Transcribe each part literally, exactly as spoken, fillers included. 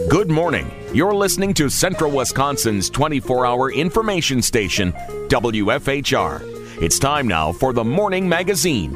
Good morning. You're listening to Central Wisconsin's twenty-four hour information station, W F H R. It's time now for the Morning Magazine.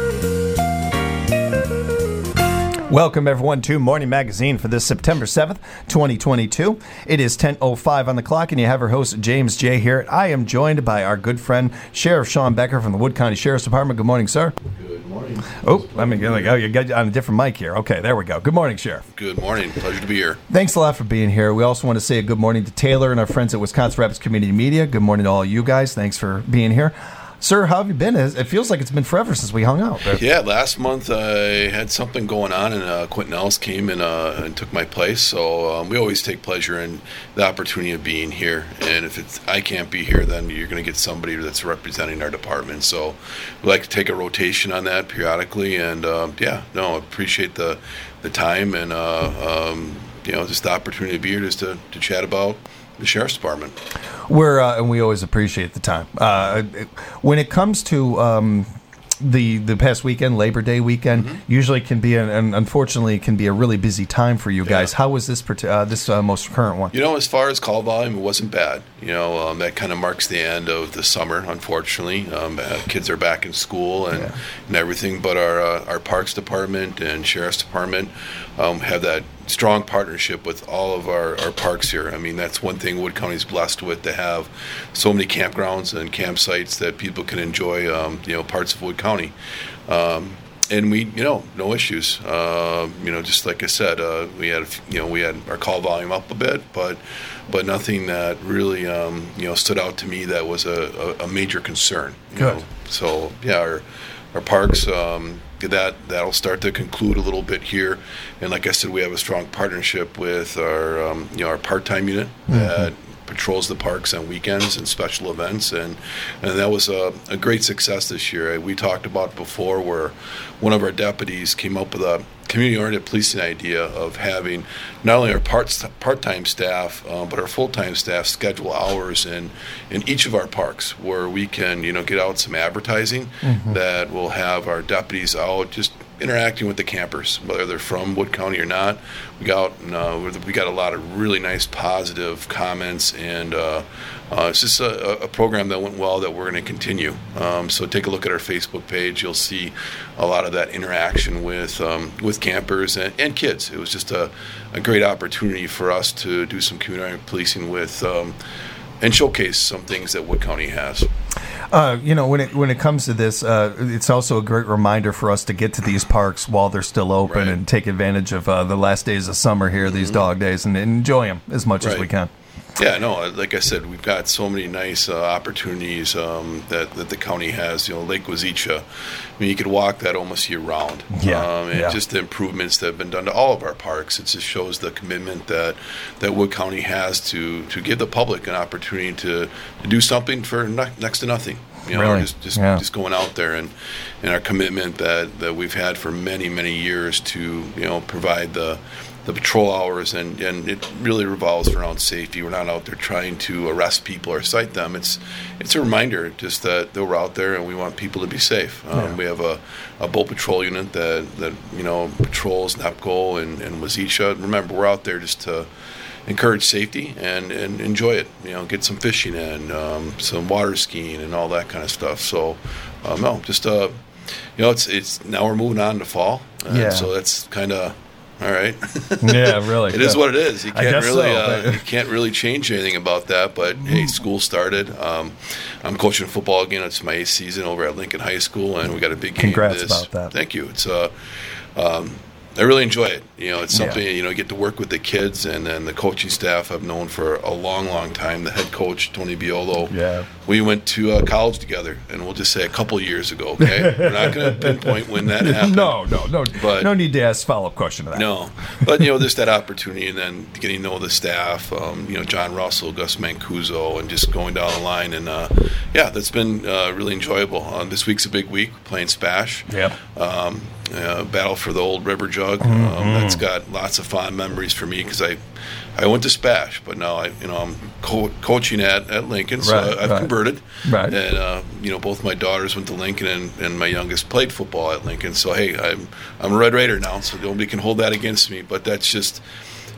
Welcome, everyone, to Morning Magazine for this September seventh, twenty twenty-two. It is ten oh five on the clock, and you have our host, James J. here. I am joined by our good friend, Sheriff Sean Becker from the Wood County Sheriff's Department. Good morning, sir. Good morning. Oh, let me go. Oh, you got on a different mic here. Okay, there we go. Good morning, Sheriff. Good morning. Pleasure to be here. Thanks a lot for being here. We also want to say a good morning to Taylor and our friends at Wisconsin Rapids Community Media. Good morning to all you guys. Thanks for being here. Sir, how have you been? It feels like it's been forever since we hung out. Yeah, last month I had something going on, and uh, Quentin Ellis came and, uh, and took my place. So um, we always take pleasure in the opportunity of being here. And if it's I can't be here, then you're going to get somebody that's representing our department. So we like to take a rotation on that periodically. And um, yeah, no, I appreciate the the time and uh, um, you know just the opportunity to be here, just to, to chat about the Sheriff's Department. We're uh, and we always appreciate the time. Uh, when it comes to um, the the past weekend, Labor Day weekend, mm-hmm. usually can be an, and unfortunately can be a really busy time for you guys. Yeah. How was this uh, this uh, most current one? You know, as far as call volume, it wasn't bad. You know, um, that kind of marks the end of the summer. Unfortunately, um, uh, kids are back in school and, yeah. and everything. But our uh, our Parks Department and Sheriff's Department um, have that strong partnership with all of our, our parks here. I mean, that's one thing Wood County is blessed with, to have so many campgrounds and campsites that people can enjoy, um, you know, parts of Wood County. Um, and we, you know, no issues. Uh, you know, just like I said, uh, we had, you know, we had our call volume up a bit, but but nothing that really, um, you know, stood out to me that was a, a, a major concern. You Good. know? So, yeah, our our parks, um, that that'll start to conclude a little bit here, and like I said, we have a strong partnership with our um, you know our part-time unit mm-hmm. that patrols the parks on weekends and special events, and and that was a, a great success this year. We talked about before where one of our deputies came up with a community-oriented policing idea of having not only our part, part-time staff, um, but our full-time staff schedule hours in, in each of our parks where we can, you know, get out some advertising mm-hmm. that will have our deputies out just interacting with the campers, whether they're from Wood County or not. We got and, uh, we got a lot of really nice positive comments, and uh, uh, it's just a, a program that went well that we're going to continue. Um, so take a look at our Facebook page. You'll see a lot of that interaction with um, with campers and, and kids. It was just a, a great opportunity for us to do some community policing with um, and showcase some things that Wood County has. Uh, you know, when it when it comes to this, uh, it's also a great reminder for us to get to these parks while they're still open, right, and take advantage of uh, the last days of summer here, mm-hmm. these dog days, and enjoy them as much right. as we can. Yeah, no, like I said, we've got so many nice uh, opportunities um, that, that the county has. You know, Lake Wazeecha, I mean, you could walk that almost year-round. Yeah, um, and yeah. just the improvements that have been done to all of our parks. It just shows the commitment that, that Wood County has to, to give the public an opportunity to, to do something for ne- next to nothing. You know, really? just just, yeah. just going out there, and, and our commitment that, that we've had for many, many years to, you know, provide the the patrol hours, and, and it really revolves around safety. We're not out there trying to arrest people or cite them. It's it's a reminder just that, that we're out there and we want people to be safe. Um, yeah. We have a, a boat patrol unit that, that you know patrols NEPCO and, and Wazeecha. Remember, we're out there just to encourage safety and, and enjoy it. You know, get some fishing in, um, some water skiing, and all that kind of stuff. So, um, no, just uh, you know, it's it's now we're moving on to fall, and yeah. so that's kind of. All right. Yeah, really. It is what it is. You can't really, so, uh, you can't really change anything about that. But hey, school started. Um, I'm coaching football again. It's my eighth season over at Lincoln High School, and we got a big game. Congrats this. about that. Thank you. It's uh, um, I really enjoy it. You know, it's something, yeah. you know, get to work with the kids and then the coaching staff I've known for a long, long time. The head coach, Tony Biolo. Yeah. We went to uh, college together, and we'll just say a couple of years ago, okay? We're not going to pinpoint when that happened. No, no, no. But, no need to ask follow-up question to that. No. But, you know, there's that opportunity, and then getting to know the staff, um, you know, John Russell, Gus Mancuso, and just going down the line. And, uh, yeah, that's been uh, really enjoyable. Uh, this week's a big week. We're playing Spash. Yep. Um, uh, battle for the old river jug. Mm-hmm. Um, that's got lots of fond memories for me because I, I went to Spash, but now I, you know, I'm co- coaching at, at Lincoln, so right, I've right. converted. Right. And uh, you know, both my daughters went to Lincoln, and, and my youngest played football at Lincoln. So hey, I'm I'm a Red Raider now, so nobody can hold that against me. But that's just,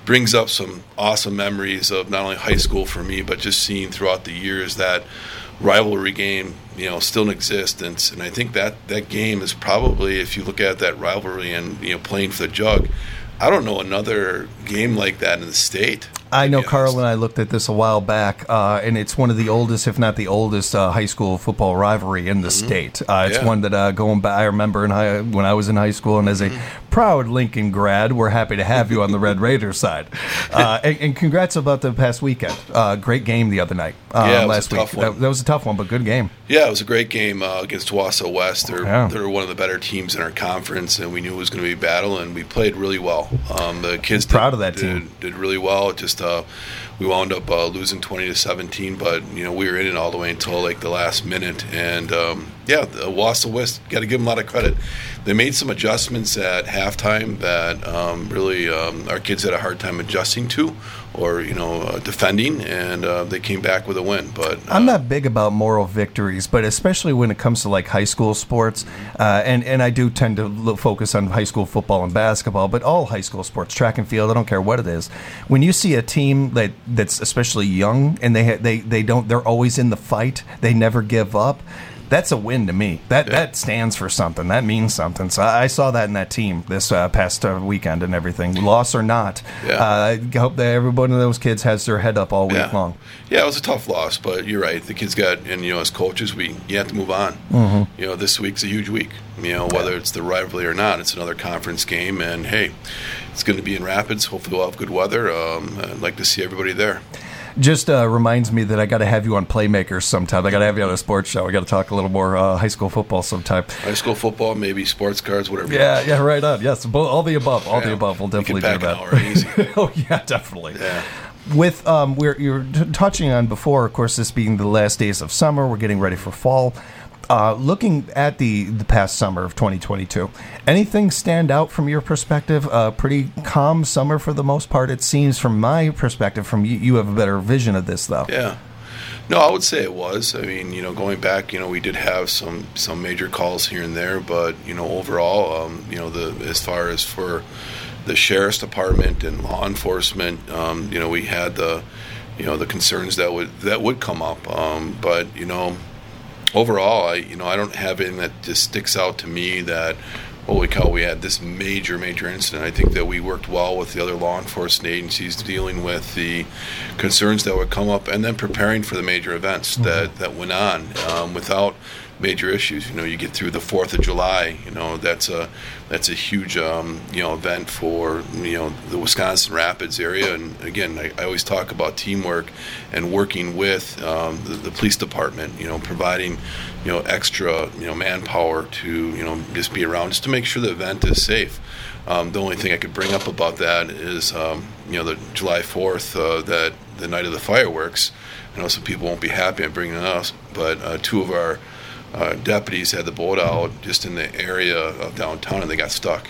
brings up some awesome memories of not only high school for me, but just seeing throughout the years that rivalry game, you know, still in existence. And I think that that game is probably, if you look at that rivalry and, you know, playing for the Jug, I don't know another game like that in the state. I know Carl and I looked at this a while back, uh, and it's one of the oldest, if not the oldest, uh, high school football rivalry in the mm-hmm. state. Uh, it's yeah. one that uh, going back, I remember in high, when I was in high school, and as a mm-hmm. proud Lincoln grad, we're happy to have you on the Red Raiders side. Uh, and, and congrats about the past weekend. Uh, great game the other night. Uh, yeah, it was last a tough week. one. That, that was a tough one, but good game. Yeah, it was a great game uh, against Wausau West. They're yeah. they're one of the better teams in our conference, and we knew it was going to be a battle, and we played really well. Um, the kids did, proud of that did, team. did really well. Just uh, we wound up uh, losing twenty to seventeen, but you know we were in it all the way until like the last minute. And um, yeah, the Wausau West, got to give them a lot of credit. They made some adjustments at halftime that um, really um, our kids had a hard time adjusting to, or you know, uh, defending, and uh, they came back with a win. But uh, I'm not big about moral victories, but especially when it comes to like high school sports, uh, and and I do tend to look, focus on high school football and basketball, but all high school sports, track and field, I don't care what it is. When you see a team that that's especially young and they ha- they they don't, they're always in the fight, they never give up. That's a win to me. That yeah. that stands for something. That means something. So I saw that in that team this uh, past uh, weekend and everything. Loss or not, yeah. uh, I hope that every one of those kids has their head up all week yeah. long. Yeah, it was a tough loss, but you're right. The kids got, and you know, as coaches, we you have to move on. Mm-hmm. You know, this week's a huge week. You know, whether it's the rivalry or not, it's another conference game, and hey, it's going to be in Rapids. Hopefully, we'll have good weather. Um, I'd like to see everybody there. Just uh, reminds me that I got to have you on Playmakers sometime. I got to have you on a sports show. I got to talk a little more uh, high school football sometime. High school football, maybe sports cards, whatever. Yeah, yeah, right on. Yes, all the above. All yeah. the above. We'll definitely do that. An hour, easy. Oh yeah, definitely. Yeah. With um, we're you're t- touching on before, of course, this being the last days of summer, we're getting ready for fall. Uh, looking at the, the past summer of twenty twenty-two, anything stand out from your perspective? Uh, pretty calm summer for the most part, it seems, from my perspective. From you, you have a better vision of this, though. Yeah. No, I would say it was. I mean, you know, going back, you know, we did have some, some major calls here and there, but, you know, overall, um, you know, the as far as for the sheriff's department and law enforcement, um, you know, we had the, you know, the concerns that would that would come up, um, but, you know, overall, I you know I don't have anything that just sticks out to me that, holy cow, we had this major, major incident. I think that we worked well with the other law enforcement agencies dealing with the concerns that would come up and then preparing for the major events mm-hmm. that, that went on um, without major issues. You know, you get through the fourth of July, you know, that's a that's a huge, um, you know, event for, you know, the Wisconsin Rapids area. And again, I, I always talk about teamwork and working with um, the, the police department, you know, providing, you know, extra, you know, manpower to, you know, just be around just to make sure the event is safe. Um, the only thing I could bring up about that is, um, you know, the July fourth, uh, that the night of the fireworks. I know some people won't be happy at bringing it up, but uh, two of our Uh, deputies had the boat out just in the area of downtown, and they got stuck.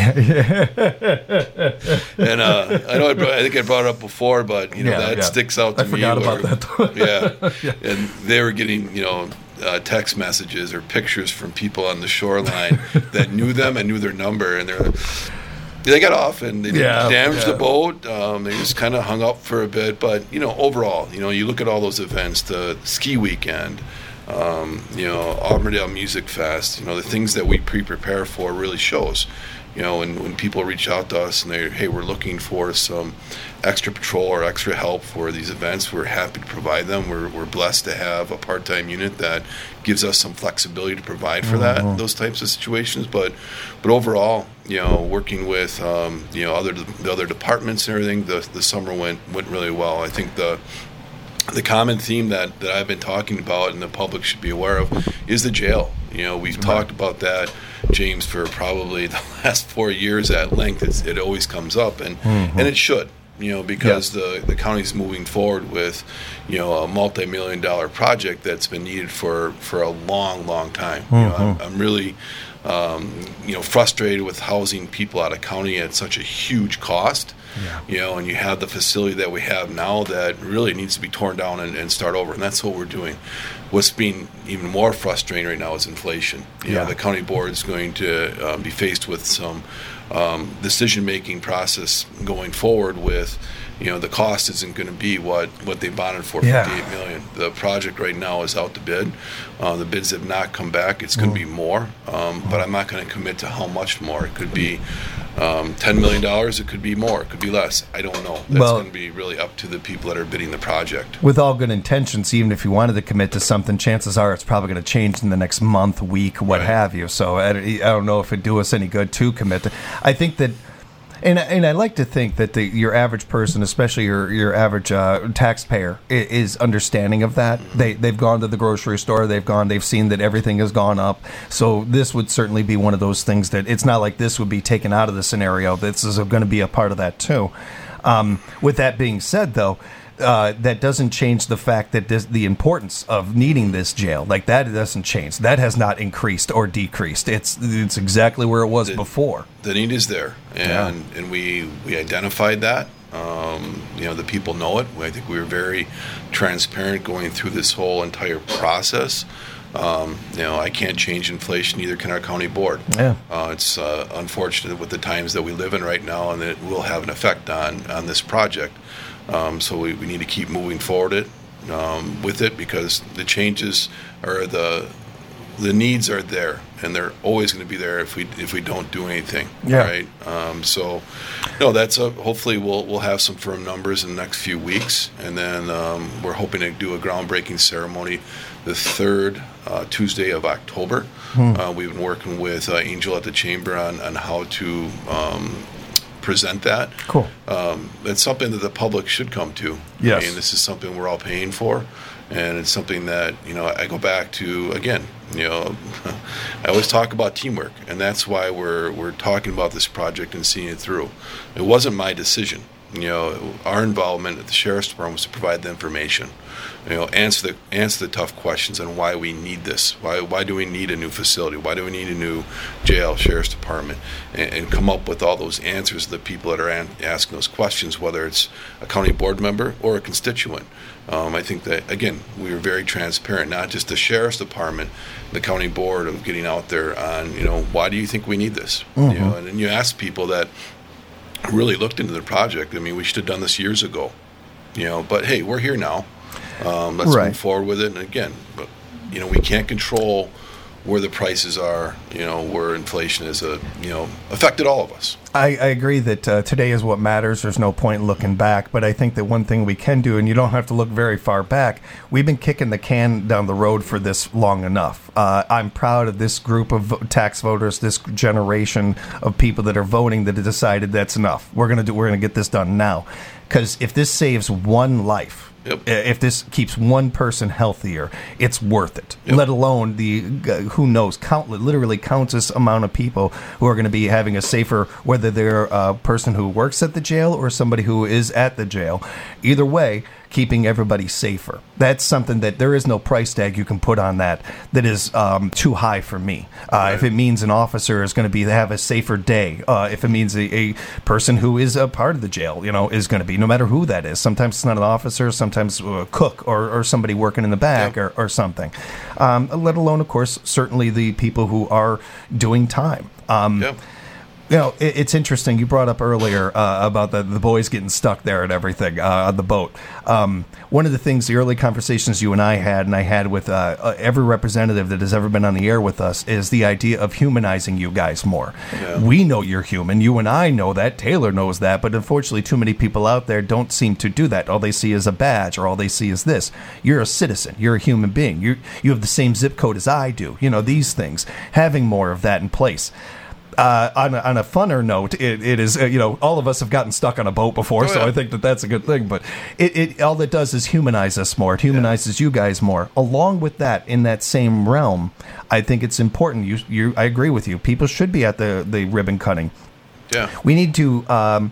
and uh, I know I, brought, I think I brought it up before, but you know yeah, that yeah. sticks out to I me. Forgot where, about that. yeah. yeah, and they were getting you know uh, text messages or pictures from people on the shoreline that knew them and knew their number, and they're. They got off and they didn't yeah, damage yeah. the boat. Um, they just kind of hung up for a bit, but you know overall, you know you look at all those events, the ski weekend. Um, you know, Auburndale Music Fest, you know, the things that we pre-prepare for really shows. You know, and when people reach out to us and they're, hey, we're looking for some extra patrol or extra help for these events, we're happy to provide them. We're we're blessed to have a part-time unit that gives us some flexibility to provide for that, mm-hmm. those types of situations. But but overall, you know, working with, um, you know, other the other departments and everything, the, the summer went, went really well. I think the The common theme that, that I've been talking about and the public should be aware of is the jail. You know, we've right. talked about that, James, for probably the last four years at length. It's, it always comes up, and mm-hmm. and it should, you know, because yeah. the, the county's moving forward with, you know, a multi-million dollar project that's been needed for, for a long, long time. Mm-hmm. You know, I'm, I'm really, um, you know, frustrated with housing people out of county at such a huge cost. Yeah. You know, and you have the facility that we have now that really needs to be torn down and, and start over, and that's what we're doing. What's being even more frustrating right now is inflation. You yeah. know, the county board is going to uh, be faced with some um, decision-making process going forward with, you know, the cost isn't going to be what, what they bonded for, Yeah. fifty-eight million dollars. The project right now is out to bid. Uh, the bids have not come back. It's going to be more, um, but I'm not going to commit to how much more. It could be um, ten million dollars. It could be more. It could be less. I don't know. That's Well- going to be really up to the people that are bidding the project. With all good intentions, even if you wanted to commit to something, chances are it's probably going to change in the next month, week, what Right. have you. So I, I don't know if it'd do us any good to commit to. I think that, and and I like to think that the, your average person, especially your your average uh, taxpayer, i- is understanding of that. They they've gone to the grocery store, they've gone, they've seen that everything has gone up. So this would certainly be one of those things that it's not like this would be taken out of the scenario. This is going to be a part of that too. Um, with that being said, though. Uh, that doesn't change the fact that this, the importance of needing this jail, like that, doesn't change. That has not increased or decreased. It's it's exactly where it was The- before. The need is there, and and we we identified that. Um, you know, the people know it. I think we were very transparent going through this whole entire process. Um, you know, I can't change inflation, neither can our county board. Yeah. Uh, it's uh, unfortunate with the times that we live in right now, and it will have an effect on, on this project. Um, so we, we need to keep moving forward it um, with it, because the changes or the the needs are there, and they're always going to be there if we if we don't do anything. Yeah. Right. Um, so, no, that's a, hopefully we'll we'll have some firm numbers in the next few weeks, and then um, we're hoping to do a groundbreaking ceremony the third uh, Tuesday of October. Hmm. Uh, we've been working with uh, Angel at the Chamber on on how to um, present that. Cool. Um, it's something that the public should come to. Yes. I mean, this is something we're all paying for, and it's something that, you know, I go back to, again, you know, I always talk about teamwork, and that's why we're we're talking about this project and seeing it through. It wasn't my decision. You know, our involvement at the Sheriff's Department was to provide the information, you know, answer the answer the tough questions on why we need this. Why why do we need a new facility? Why do we need a new jail, Sheriff's Department, and, and come up with all those answers to the people that are an, asking those questions, whether it's a county board member or a constituent. Um, I think that, again, we were very transparent, not just the Sheriff's Department, the county board, of getting out there on, you know, why do you think we need this? Mm-hmm. You know, and then you ask people that really looked into the project. I mean, we should have done this years ago, you know, but hey, we're here now. Um, let's Right. move forward with it. And again, but, you know, we can't control where the prices are, you know, where inflation is, a, you know, affected all of us. I, I agree that uh, today is what matters. There's no point in looking back. But I think that one thing we can do, and you don't have to look very far back, we've been kicking the can down the road for this long enough. Uh, I'm proud of this group of vo- tax voters, this generation of people that are voting that have decided that's enough. We're gonna do. We're gonna get this done now, because if this saves one life. Yep. If this keeps one person healthier, it's worth it. Yep. Let alone the, uh, who knows, count, literally countless amount of people who are going to be having a safer, whether they're a person who works at the jail or somebody who is at the jail. Either way, keeping everybody safer. That's something that there is no price tag you can put on that that is um, too high for me. Uh, Right. If it means an officer is going to be have a safer day, uh, if it means a, a person who is a part of the jail, you know, is going to be, no matter who that is. Sometimes it's not an officer, sometimes a cook or, or somebody working in the back Yeah. or, or something. Um, let alone, of course, certainly the people who are doing time. Um, Yeah. You know, it, it's interesting. You brought up earlier uh, about the, the boys getting stuck there and everything uh, on the boat. Um, one of the things, the early conversations you and I had, and I had with uh, uh, every representative that has ever been on the air with us, is the idea of humanizing you guys more. Yeah. We know you're human. You and I know that. Taylor knows that. But unfortunately, too many people out there don't seem to do that. All they see is a badge, or all they see is this. You're a citizen. You're a human being. You you have the same zip code as I do. You know, these things. Having more of that in place. Uh, on, a, on a funner note, it, it is, uh, you know, all of us have gotten stuck on a boat before, Oh, so yeah. I think that that's a good thing. But it, it all it does is humanize us more. It humanizes you guys more. Along with that, in that same realm, I think it's important. You, you, I agree with you. People should be at the, the ribbon cutting. Yeah. We need to um,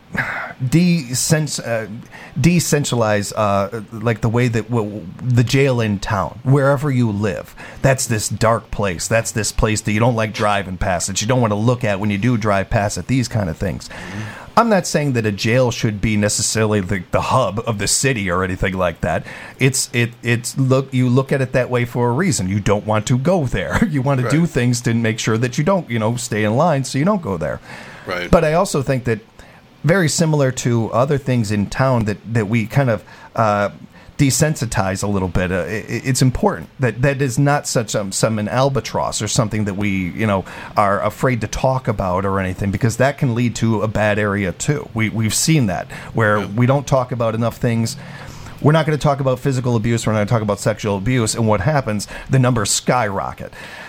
decent, uh, decentralize, uh, like the way that w- the jail in town, wherever you live. That's this dark place. That's this place that you don't like driving past, that you don't want to look at when you do drive past it, these kind of things. Mm-hmm. I'm not saying that a jail should be necessarily the, the hub of the city or anything like that. It's it it's look you look at it that way for a reason. You don't want to go there. You want to do Right. things to make sure that you don't, you know, stay in line so you don't go there. Right. But I also think that very similar to other things in town that, that we kind of uh, desensitize a little bit. Uh, it, it's important that that is not such um, some an albatross or something that we you know are afraid to talk about or anything, because that can lead to a bad area too. We we've seen that where yeah. we don't talk about enough things. We're not going to talk about physical abuse. We're not going to talk about sexual abuse. And what happens? The numbers skyrocket.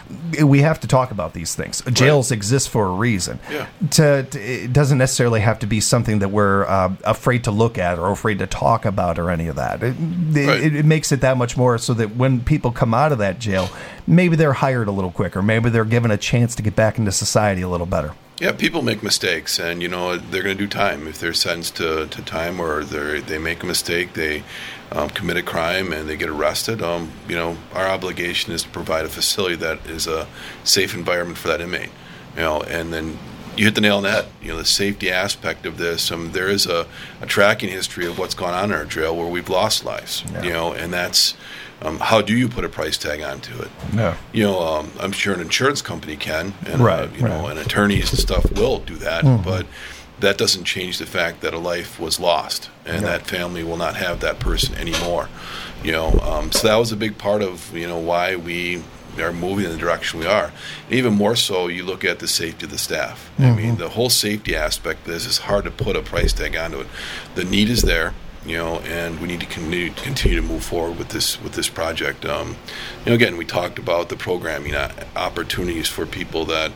We have to talk about these things. Jails right. exist for a reason. Yeah. To, to, it doesn't necessarily have to be something that we're uh, afraid to look at or afraid to talk about or any of that. It, right. it, it makes it that much more so that when people come out of that jail, maybe they're hired a little quicker. Maybe they're given a chance to get back into society a little better. Yeah, people make mistakes, and you know they're going to do time if they're sentenced to, to time, or they they make a mistake, they um, commit a crime, and they get arrested. Um, you know, our obligation is to provide a facility that is a safe environment for that inmate. You know, and then you hit the nail on the head. You know, the safety aspect of this. Um, there is a, a tracking history of what's gone on in our jail where we've lost lives. Yeah. You know, and that's. Um, how do you put a price tag onto it? Yeah. You know, um, I'm sure an insurance company can, and right, uh, you right. know, and attorneys and stuff will do that, mm-hmm. but that doesn't change the fact that a life was lost, and yeah. that family will not have that person anymore. You know, um, so that was a big part of you know why we are moving in the direction we are. And even more so, you look at the safety of the staff. Mm-hmm. I mean, the whole safety aspect of this is hard to put a price tag onto it. The need is there. You know, and we need to continue, continue to move forward with this with this project. Um, you know, again, we talked about the programming opportunities for people that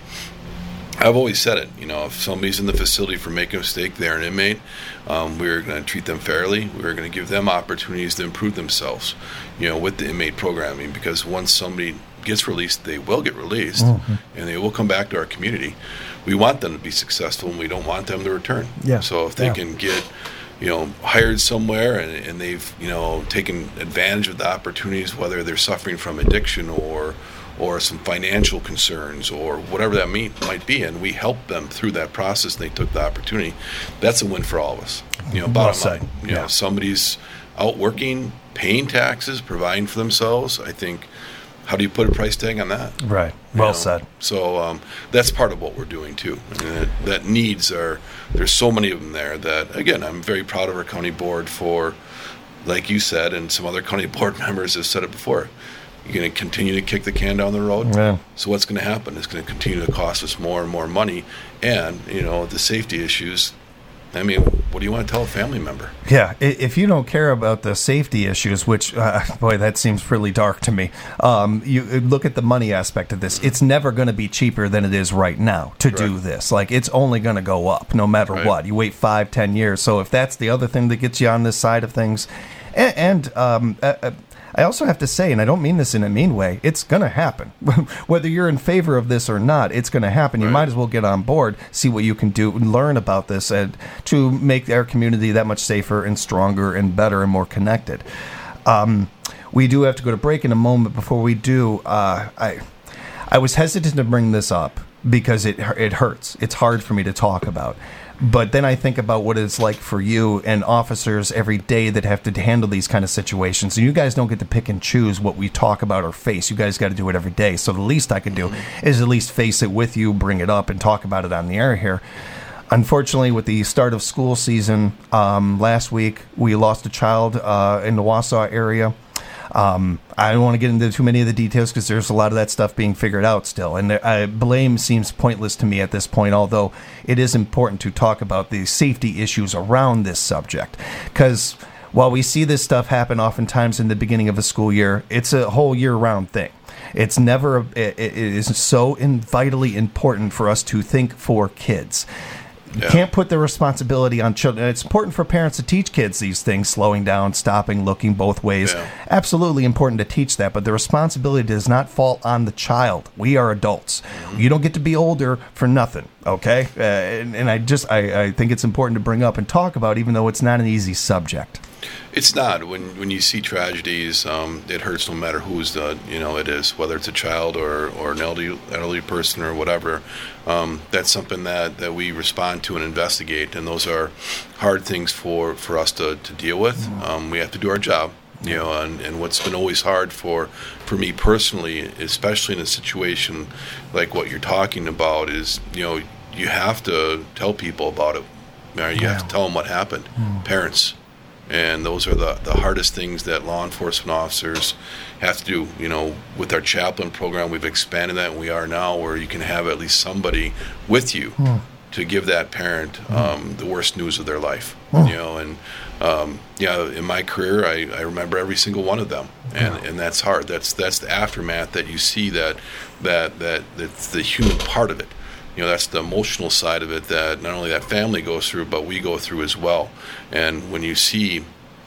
I've always said it. You know, if somebody's in the facility for making a mistake, they're an inmate. Um, we're going to treat them fairly. We're going to give them opportunities to improve themselves. You know, with the inmate programming, because once somebody gets released, they will get released, mm-hmm. and they will come back to our community. We want them to be successful, and we don't want them to return. Yeah. So if they yeah. can get you know, hired somewhere and, and they've, you know, taken advantage of the opportunities, whether they're suffering from addiction or or some financial concerns or whatever that mean, might be, and we help them through that process and they took the opportunity, that's a win for all of us. You know, bottom well line, you yeah. know, somebody's out working, paying taxes, providing for themselves, I think, how do you put a price tag on that? Right. Well you know? said. So um, that's part of what we're doing too. I mean, that, that needs are there's so many of them there that again I'm very proud of our county board for, like you said, and some other county board members have said it before. You're going to continue to kick the can down the road. Yeah. So what's going to happen? It's going to continue to cost us more and more money, and you know the safety issues. I mean, what do you want to tell a family member? Yeah, if you don't care about the safety issues, which, uh, boy, that seems really dark to me. Um, you look at the money aspect of this. It's never going to be cheaper than it is right now to do this. Like, it's only going to go up no matter right. what. You wait five, ten years. So if that's the other thing that gets you on this side of things, and, and um, uh, I also have to say, and I don't mean this in a mean way, it's going to happen. Whether you're in favor of this or not, it's going to happen. You right. might as well get on board, see what you can do, and learn about this and to make our community that much safer and stronger and better and more connected. Um, we do have to go to break in a moment. Before we do, uh, I I was hesitant to bring this up because it it hurts. It's hard for me to talk about. But then I think about what it's like for you and officers every day that have to handle these kind of situations. And you guys don't get to pick and choose what we talk about or face. You guys got to do it every day. So the least I can do is at least face it with you, bring it up, and talk about it on the air here. Unfortunately, with the start of school season um, last week, we lost a child uh, in the Wausau area. Um, I don't want to get into too many of the details because there's a lot of that stuff being figured out still. And uh, blame seems pointless to me at this point, although it is important to talk about the safety issues around this subject. Because while we see this stuff happen oftentimes in the beginning of a school year, it's a whole year-round thing. It's never, it, it is so in, vitally important for us to think for kids. You Yeah. can't put the responsibility on children. It's important for parents to teach kids these things, slowing down, stopping, looking both ways. Yeah. Absolutely important to teach that, but the responsibility does not fall on the child. We are adults. Mm-hmm. You don't get to be older for nothing, okay? Uh, and, and I just, I, I think it's important to bring up and talk about, even though it's not an easy subject. It's not. When when you see tragedies, um, it hurts no matter who's the, you know, it is, whether it's a child or, or an elderly, elderly person or whatever. Um, that's something that, that we respond to and investigate, and those are hard things for, for us to, to deal with. Um, we have to do our job, you know, and, and what's been always hard for, for me personally, especially in a situation like what you're talking about, is, you know, you have to tell people about it. You have yeah. to tell them what happened. Mm. Parents. And those are the, the hardest things that law enforcement officers have to do. You know, with our chaplain program, we've expanded that, and we are now where you can have at least somebody with you mm. to give that parent mm. um, the worst news of their life. Mm. You know, and um, yeah, in my career, I, I remember every single one of them, and, yeah. and that's hard. That's that's the aftermath that you see. That that that that's the human part of it. You know, that's the emotional side of it that not only that family goes through, but we go through as well. And when you see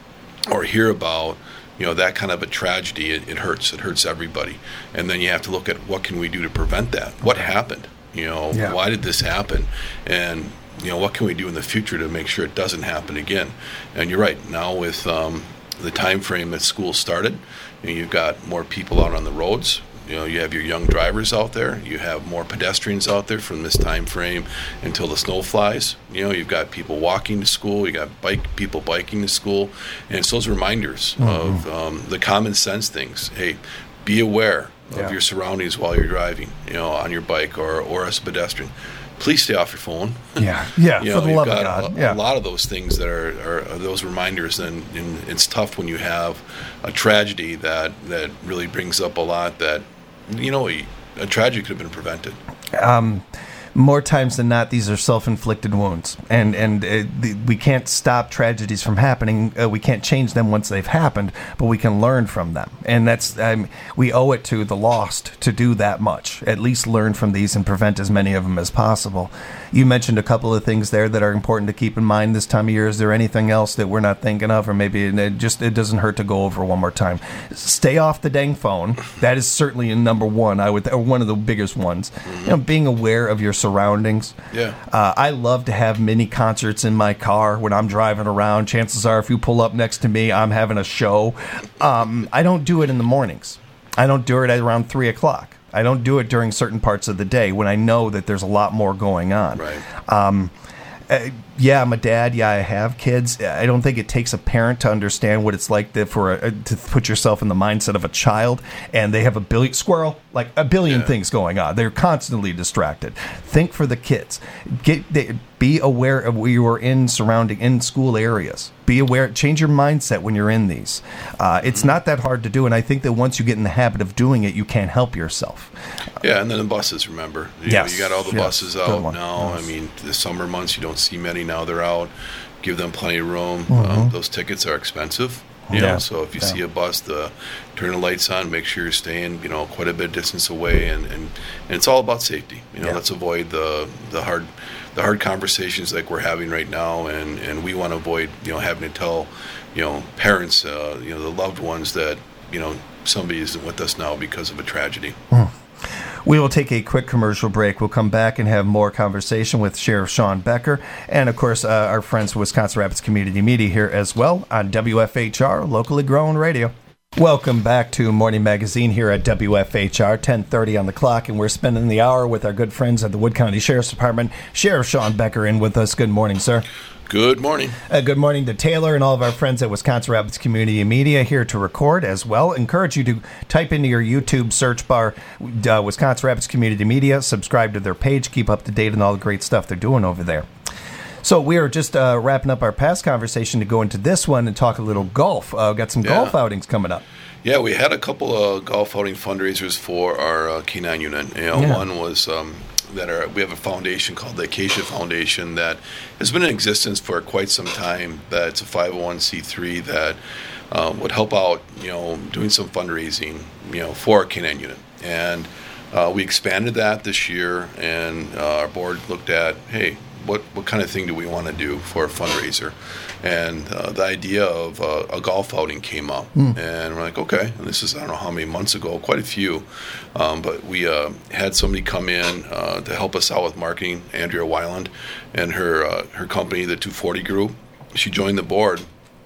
or hear about, you know, that kind of a tragedy, it, it hurts. It hurts everybody. And then you have to look at what can we do to prevent that? What happened? You know, yeah. why did this happen? And, you know, what can we do in the future to make sure it doesn't happen again? And you're right. Now with um, the time frame that school started, you know, you've got more people out on the roads. You know, you have your young drivers out there. You have more pedestrians out there from this time frame until the snow flies. You know, you've got people walking to school. You got bike people biking to school, and it's those reminders mm-hmm. of um, the common sense things. Hey, be aware of yeah. your surroundings while you're driving. You know, on your bike or or as a pedestrian. Please stay off your phone. Yeah, yeah. you know, for the you've love got of God. A, yeah. a lot of those things that are, are, are those reminders, and, and it's tough when you have a tragedy that that really brings up a lot that. You know, a, a tragedy could have been prevented. Um, more times than not, these are self-inflicted wounds, and and uh, the, we can't stop tragedies from happening. Uh, we can't change them once they've happened, but we can learn from them, and that's um, we owe it to the lost to do that much. At least learn from these and prevent as many of them as possible. You mentioned a couple of things there that are important to keep in mind this time of year. Is there anything else that we're not thinking of, or maybe it just it doesn't hurt to go over one more time? Stay off the dang phone. That is certainly a number one. I would, or one of the biggest ones. Mm-hmm. You know, being aware of your surroundings. Yeah. Uh, I love to have mini concerts in my car when I'm driving around. Chances are, if you pull up next to me, I'm having a show. Um, I don't do it in the mornings. I don't do it at around three o'clock. I don't do it during certain parts of the day when I know that there's a lot more going on. Right. Um, uh, yeah, I'm a dad. Yeah, I have kids. I don't think it takes a parent to understand what it's like to, for a, to put yourself in the mindset of a child, and they have a billion squirrel, like a billion yeah. things going on. They're constantly distracted. Think for the kids. Get they, be aware of where you are in surrounding in school areas. Be aware. Change your mindset when you're in these. Uh, it's mm-hmm. not that hard to do, and I think that once you get in the habit of doing it, you can't help yourself. Yeah, and then the buses. Remember, you yes, know, you got all the yes, buses out now. Yes. I mean, the summer months you don't see many now. They're out. Give them plenty of room. Mm-hmm. Um, those tickets are expensive. You yeah. know, so if you yeah. see a bus, the turn the lights on. Make sure you're staying, you know, quite a bit of distance away, and, and, and it's all about safety. You know, yeah. let's avoid the the hard the hard conversations like we're having right now, and, and we want to avoid, you know, having to tell, you know, parents, uh, you know, the loved ones that, you know, somebody isn't with us now because of a tragedy. Mm. We will take a quick commercial break. We'll come back and have more conversation with Sheriff Sean Becker and, of course, uh, our friends with Wisconsin Rapids Community Media here as well on W F H R, locally grown radio. Welcome back to Morning Magazine here at W F H R, ten thirty on the clock, and we're spending the hour with our good friends at the Wood County Sheriff's Department. Sheriff Sean Becker in with us. Good morning, sir. Good morning. Uh, good morning to Taylor and all of our friends at Wisconsin Rapids Community Media here to record as well. Encourage you to type into your YouTube search bar uh, Wisconsin Rapids Community Media, subscribe to their page, keep up to date on all the great stuff they're doing over there. So we are just uh, wrapping up our past conversation to go into this one and talk a little golf. Uh, got some yeah. golf outings coming up. Yeah, we had a couple of golf outing fundraisers for our uh, K nine unit. You know, yeah. one was um, that are we have a foundation called the Acacia Foundation that has been in existence for quite some time. That's a five oh one c three that uh, would help out, you know, doing some fundraising, you know, for our K nine unit. And uh, we expanded that this year, and uh, our board looked at, hey, what what kind of thing do we want to do for a fundraiser? And uh, the idea of uh, a golf outing came up, mm. and we're like, okay. And this is I don't know how many months ago, quite a few, um, but we uh, had somebody come in uh, to help us out with marketing, Andrea Weiland, and her uh, her company, the two forty Group. She joined the board,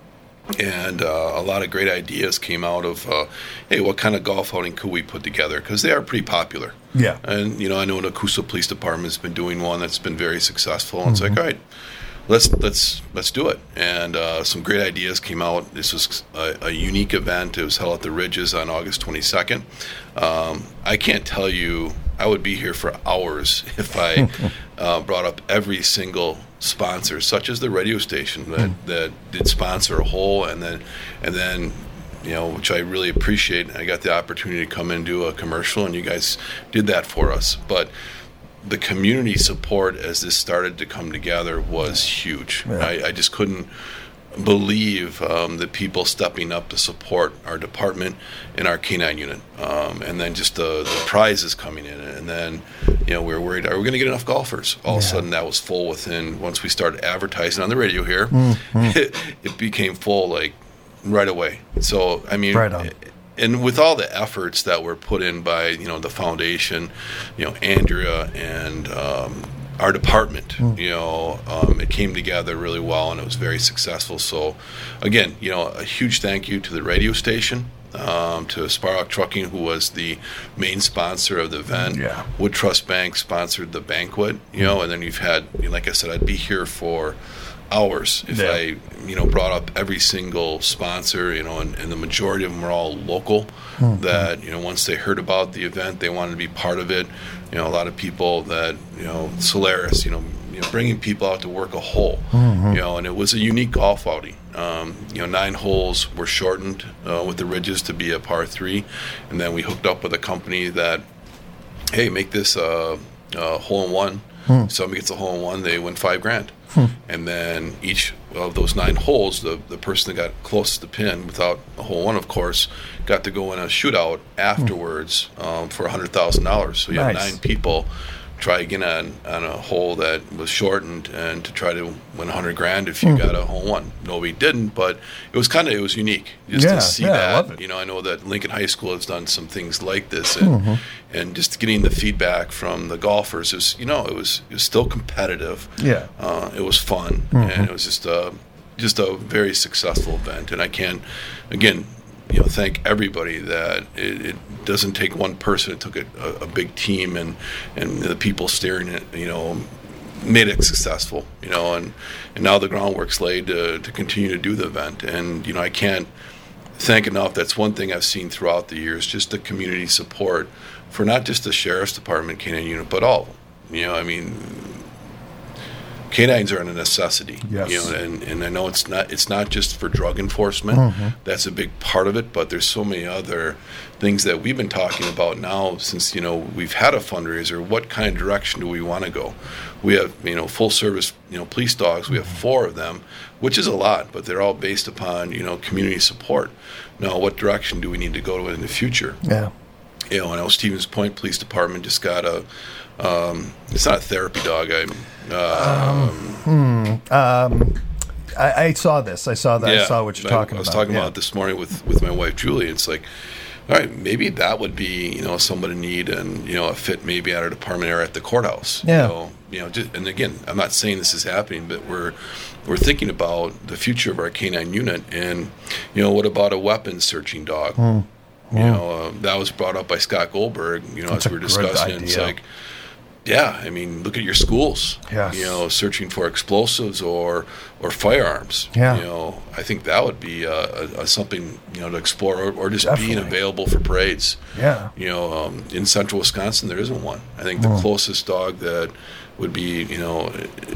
and uh, a lot of great ideas came out of, uh, hey, what kind of golf outing could we put together? Because they are pretty popular. Yeah. And you know, I know the Coosa Police Department has been doing one that's been very successful. And mm-hmm. it's like, all right. Let's let's let's do it, and uh, some great ideas came out. This was a, a unique event. It was held at the Ridges on August twenty-second. Um, I can't tell you I would be here for hours if I uh, brought up every single sponsor, such as the radio station that, that did sponsor a hole, and then and then you know, which I really appreciate. I got the opportunity to come in and do a commercial, and you guys did that for us. But the community support as this started to come together was huge. Yeah. I, I just couldn't believe um, the people stepping up to support our department and our canine unit, um, and then just the, the prizes coming in, and then you know we were worried, are we going to get enough golfers? All yeah. of a sudden that was full within, once we started advertising on the radio here, mm-hmm. it, it became full like right away. So I mean, right on. And with all the efforts that were put in by you know the foundation, you know Andrea and um, our department, mm. you know, um, it came together really well, and it was very successful. So, again, you know, a huge thank you to the radio station, um, to Sparrock Trucking, who was the main sponsor of the event. Yeah. Wood Trust Bank sponsored the banquet, you know, and then you've had, you know, like I said, I'd be here for hours if yeah. I, you know, brought up every single sponsor, you know, and, and the majority of them were all local. Mm-hmm. That, you know, once they heard about the event, they wanted to be part of it. You know, a lot of people that, you know, Solaris, you know, you know, bringing people out to work a hole, mm-hmm. you know, and it was a unique golf outing. Um, you know, nine holes were shortened uh, with the ridges to be a par three, and then we hooked up with a company that, hey, make this a, a hole in one. Hmm. Somebody gets a hole in one, they win five grand. Hmm. And then each of those nine holes, the, the person that got closest to the pin without a hole in one, of course, got to go in a shootout afterwards hmm. um, for one hundred thousand dollars. So you nice. have nine people try again on, on a hole that was shortened, and to try to win one hundred grand if you mm. got a hole in one. Nobody didn't, but it was kind of, it was unique just yeah, to see yeah, that. I love it. You know, I know that Lincoln High School has done some things like this, and mm-hmm. and just getting the feedback from the golfers is, you know, it was it was still competitive. Yeah, uh, it was fun, mm-hmm. and it was just a just a very successful event. And I can, again, you know, thank everybody that it, it doesn't take one person. It took a, a, a big team, and, and the people steering it, you know, made it successful, you know, and, and now the groundwork's laid to, to continue to do the event. And, you know, I can't thank enough. That's one thing I've seen throughout the years, just the community support for not just the Sheriff's Department canine unit, but all of them. You know, I mean, canines are a necessity, yes. you know, and, and I know it's not it's not just for drug enforcement. Mm-hmm. That's a big part of it, but there's so many other things that we've been talking about now since, you know, we've had a fundraiser. What kind of direction do we want to go? We have, you know, full service, you know, police dogs. We have four of them, which is a lot, but they're all based upon, you know, community support. Now, what direction do we need to go to in the future? Yeah. You know, I know Stevens Point Police Department just got a, um, it's not a therapy dog. I, um, um, hmm, um, I, I saw this. I saw that. Yeah, I saw what you're I, talking about. I was talking yeah. about it this morning with, with my wife, Julie. It's like, all right, maybe that would be, you know, somebody need and, you know, a fit maybe at our department or at the courthouse. Yeah. You know, you know just, and again, I'm not saying this is happening, but we're we're thinking about the future of our canine unit. And, you know, what about a weapons searching dog? Hmm. You know, uh, that was brought up by Scott Goldberg, you know, That's as we were discussing it. It's idea. like, yeah, I mean, look at your schools, yes. you know, searching for explosives or or firearms. Yeah. You know, I think that would be uh, a, a something, you know, to explore, or, or just Definitely. being available for parades. Yeah. You know, um, in central Wisconsin, there isn't one. I think the Mm. closest dog that would be, you know,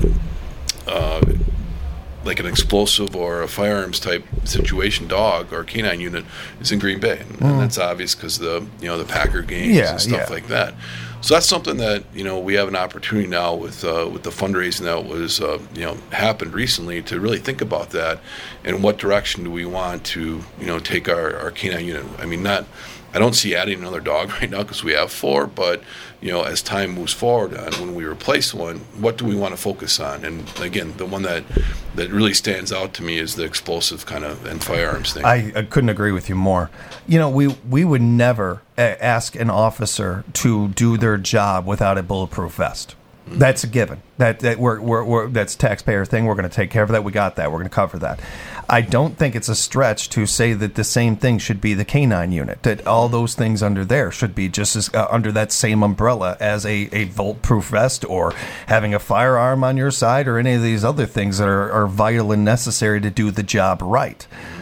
uh, like an explosive or a firearms type situation dog or canine unit is in Green Bay, and, Mm. and that's obvious because the you know the Packer games Yeah, and stuff yeah. like that. So that's something that you know we have an opportunity now with uh, with the fundraising that was uh, you know happened recently to really think about that and what direction do we want to you know take our, our canine unit. I mean, not I don't see adding another dog right now because we have four, but you know, as time moves forward and when we replace one, what do we want to focus on? And again, the one that that really stands out to me is the explosive kind of and firearms thing. I, I couldn't agree with you more. You know, we we would never uh, ask an officer to do their job without a bulletproof vest. Mm-hmm. That's a given. That that we're, we're, we're that's a taxpayer thing. We're going to take care of that. We got that. We're going to cover that. I don't think it's a stretch to say that the same thing should be the canine unit. That all those things under there should be just as uh, under that same umbrella as a, a bulletproof vest or having a firearm on your side or any of these other things that are, are vital and necessary to do the job right.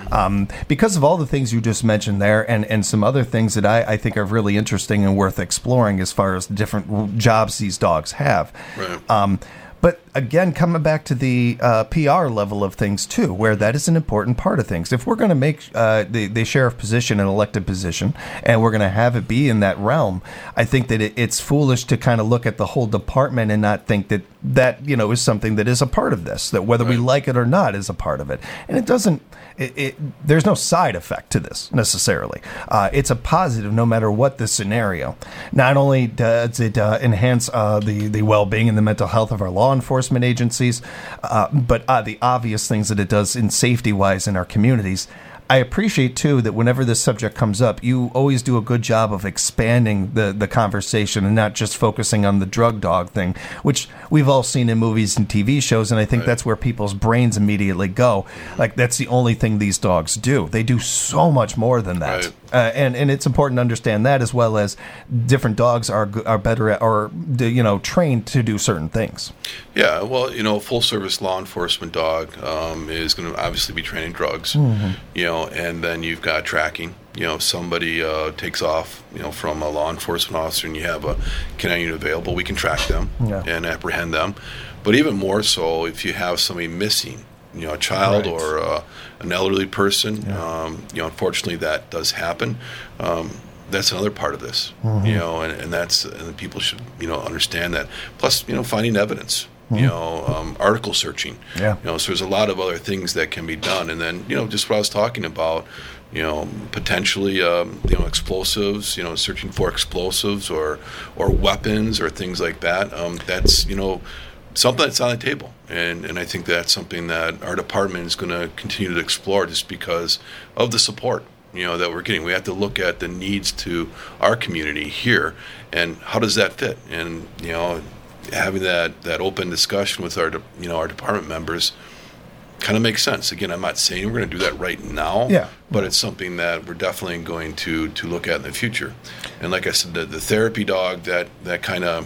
Um, because of all the things you just mentioned there, and, and some other things that I, I think are really interesting and worth exploring as far as the different jobs these dogs have. Right. Um, But again, coming back to the uh, P R level of things too, where that is an important part of things. If we're going to make uh, the, the sheriff position an elected position, and we're going to have it be in that realm, I think that it, it's foolish to kind of look at the whole department and not think that that you know is something that is a part of this. That whether right. we like it or not is a part of it, and it doesn't. It, it, there's no side effect to this necessarily. Uh, it's a positive no matter what the scenario. Not only does it uh, enhance uh, the, the well-being and the mental health of our law enforcement agencies, uh, but uh, the obvious things that it does in safety-wise in our communities. I appreciate, too, that whenever this subject comes up, you always do a good job of expanding the, the conversation and not just focusing on the drug dog thing, which we've all seen in movies and T V shows, and I think right. that's where people's brains immediately go. Like, that's the only thing these dogs do. They do so much more than that. Right. Uh, and, and it's important to understand that, as well as different dogs are are better at, or, you know, trained to do certain things. Yeah, well, you know, a full-service law enforcement dog um, is going to obviously be training drugs, mm-hmm. you know, and then you've got tracking. You know, if somebody uh, takes off, you know, from a law enforcement officer and you have a canine unit available, we can track them yeah. and apprehend them. But even more so if you have somebody missing, you know, a child right. or uh, an elderly person, yeah. um, you know, unfortunately that does happen. Um, that's another part of this, mm-hmm. you know, and, and that's, and people should, you know, understand that. Plus, you know, finding evidence. You know, um, article searching. Yeah. You know, so there's a lot of other things that can be done, and then you know, just what I was talking about. You know, potentially, um, you know, explosives. You know, searching for explosives or or weapons or things like that. Um, that's you know, something that's on the table, and and I think that's something that our department is going to continue to explore, just because of the support. You know, that we're getting. We have to look at the needs to our community here, and how does that fit? And you know. Having that, that open discussion with our you know our department members kind of makes sense. Again, I'm not saying we're going to do that right now, yeah. but it's something that we're definitely going to, to look at in the future. And like I said, the, the therapy dog, that that kind of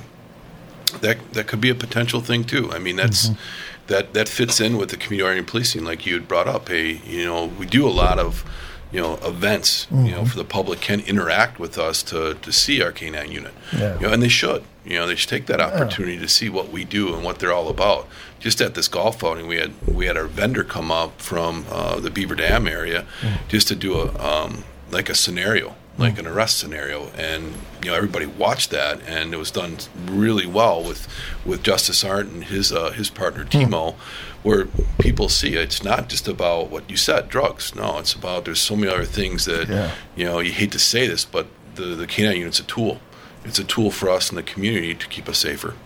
that that could be a potential thing too. I mean, that's mm-hmm. that that fits in with the community-oriented policing, like you had brought up. Hey, you know, we do a lot of you know events, mm-hmm. you know, for the public can interact with us to to see our canine unit, yeah. you know, and they should. You know, they should take that opportunity yeah. to see what we do and what they're all about. Just at this golf outing, we had we had our vendor come up from uh, the Beaver Dam area mm. just to do a um, like a scenario, like mm. an arrest scenario, and you know everybody watched that, and it was done really well with with Justice Arndt and his uh, his partner Timo, mm. where people see it's not just about what you said, drugs. No, it's about there's so many other things that yeah. you know you hate to say this, but the the canine unit's a tool. It's a tool for us in the community to keep us safer.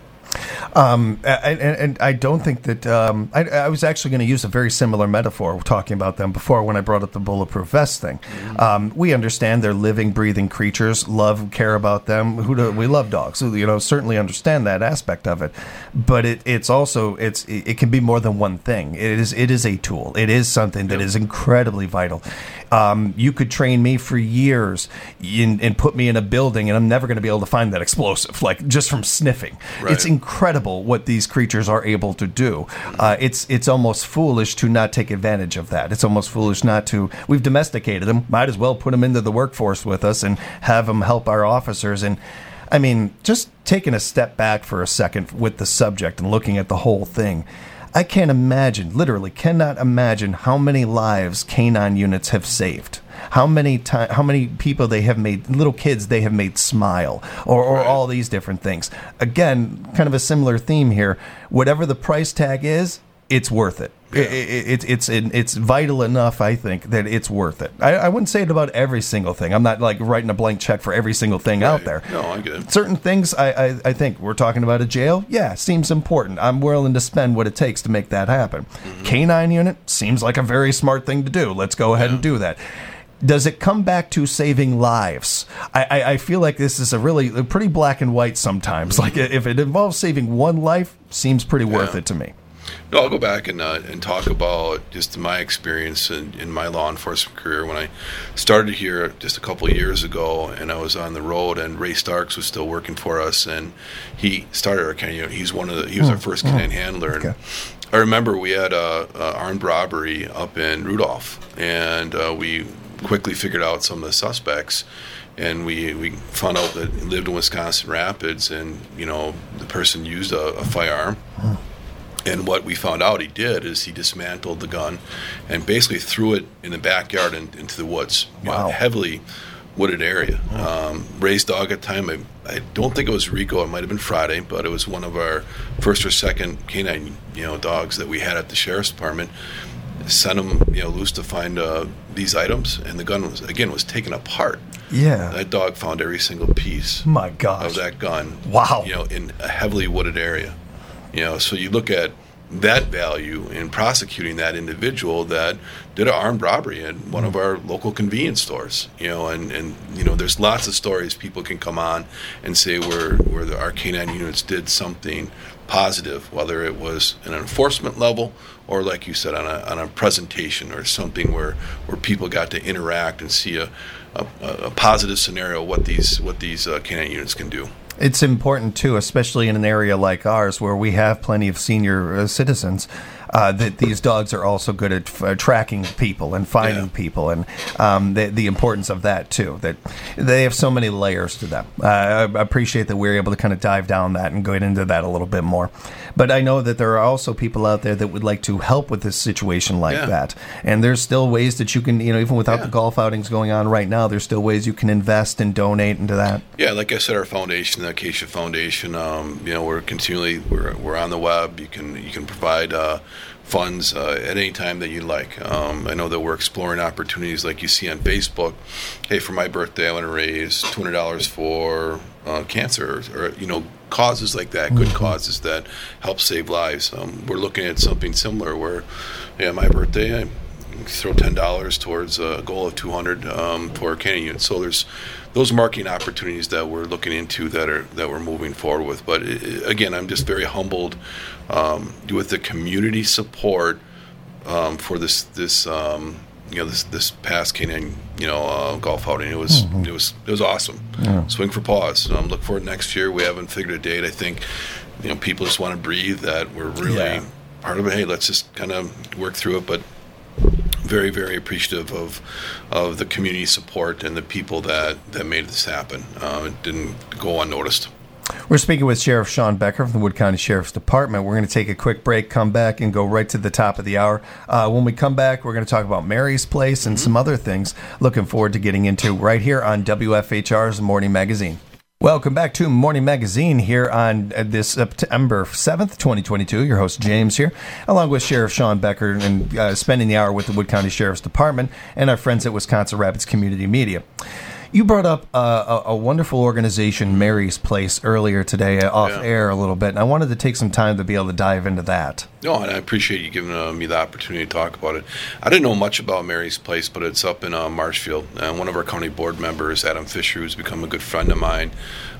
Um, and, and I don't think that um, I, I was actually going to use a very similar metaphor talking about them before when I brought up the bulletproof vest thing. Mm-hmm. Um, we understand they're living, breathing creatures, love, care about them. Who do we love dogs? So, you know, certainly understand that aspect of it. But it, it's also it's it can be more than one thing. It is it is a tool. It is something that yep. is incredibly vital. Um, you could train me for years in, and put me in a building, and I'm never going to be able to find that explosive, like just from sniffing. Right. It's incredible what these creatures are able to do. Uh, it's it's almost foolish to not take advantage of that. It's almost foolish not to. We've domesticated them. Might as well put them into the workforce with us and have them help our officers. And I mean, just taking a step back for a second with the subject and looking at the whole thing. I can't imagine, literally cannot imagine how many lives canine units have saved. How many time, how many people they have made, little kids they have made smile, or, or right. all these different things. Again, kind of a similar theme here. Whatever the price tag is, it's worth it. Yeah. It, it, it's it, it's vital enough, I think, that it's worth it. I, I wouldn't say it about every single thing. I'm not like writing a blank check for every single thing right. out there. No, I get it. Certain things, I, I, I think we're talking about a jail. Yeah, seems important. I'm willing to spend what it takes to make that happen. Mm-hmm. Canine unit seems like a very smart thing to do. Let's go ahead yeah. and do that. Does it come back to saving lives? I, I, I feel like this is a really a pretty black and white sometimes. Like if it involves saving one life, seems pretty yeah. worth it to me. No, I'll go back and uh, and talk about just my experience in, in my law enforcement career. When I started here just a couple of years ago, and I was on the road, and Ray Starks was still working for us, and he started our canine unit. He's one of the he was mm, our first canine mm, handler. Okay. And, I remember we had a, a armed robbery up in Rudolph, and uh, we quickly figured out some of the suspects, and we, we found out that he lived in Wisconsin Rapids, and you know the person used a, a firearm. Hmm. And what we found out he did is he dismantled the gun and basically threw it in the backyard and into the woods. You Wow. know, heavily wooded area. Um, raised dog at the time. I, I don't think it was Rico. It might have been Friday, but it was one of our first or second canine, you know, dogs that we had at the sheriff's department. Sent him, you know, loose to find uh, these items, and the gun was again was taken apart. Yeah. That dog found every single piece My gosh. of that gun. Wow. You know, in a heavily wooded area. You know, so you look at that value in prosecuting that individual that did an armed robbery at one of our local convenience stores. You know, and, and you know, there's lots of stories people can come on and say where where the, our canine units did something positive, whether it was an enforcement level or, like you said, on a on a presentation or something where, where people got to interact and see a, a, a positive scenario what these what these uh, canine units can do. It's important, too, especially in an area like ours where we have plenty of senior uh, citizens, uh, that these dogs are also good at f- uh, tracking people and finding Yeah. people, and um, the, the importance of that, too, that they have so many layers to them. Uh, I appreciate that we're able to kind of dive down that and go into that a little bit more. But I know that there are also people out there that would like to help with this situation like Yeah. that. And there's still ways that you can, you know, even without Yeah. the golf outings going on right now, there's still ways you can invest and donate into that. Yeah, like I said, our foundation, the Acacia Foundation, um, you know, we're continually we're we're on the web. You can you can provide uh, funds uh, at any time that you like. Um, I know that we're exploring opportunities like you see on Facebook. Hey, for my birthday, I want to raise two hundred dollars for uh, cancer, or, or you know, causes like that, good causes that help save lives. Um, we're looking at something similar where, yeah, my birthday, I throw ten dollars towards a goal of two hundred um, for a canine unit. So there's those marketing opportunities that we're looking into that are that we're moving forward with. But it, again, I'm just very humbled um, with the community support um, for this this um, you know this this past canine you know uh, golf outing. It was mm-hmm. it was it was awesome. Yeah. Swing for paws. Um, look for it next year. We haven't figured a date. I think you know people just want to breathe that we're really yeah. part of it. Hey, let's just kind of work through it, but. Very, very appreciative of of the community support and the people that, that made this happen. Uh, it didn't go unnoticed. We're speaking with Sheriff Sean Becker from the Wood County Sheriff's Department. We're going to take a quick break, come back, and go right to the top of the hour. Uh, when we come back, we're going to talk about Mary's Place and mm-hmm. some other things. Looking forward to getting into right here on W F H R's Morning Magazine. Welcome back to Morning Magazine here on uh, this September seventh, twenty twenty-two. Your host, James, here, along with Sheriff Sean Becker, and uh, spending the hour with the Wood County Sheriff's Department and our friends at Wisconsin Rapids Community Media. You brought up uh, a, a wonderful organization, Mary's Place, earlier today, uh, off yeah. air a little bit, and I wanted to take some time to be able to dive into that. No, and I appreciate you giving uh, me the opportunity to talk about it. I didn't know much about Mary's Place, but it's up in uh, Marshfield. And one of our county board members, Adam Fisher, who's become a good friend of mine,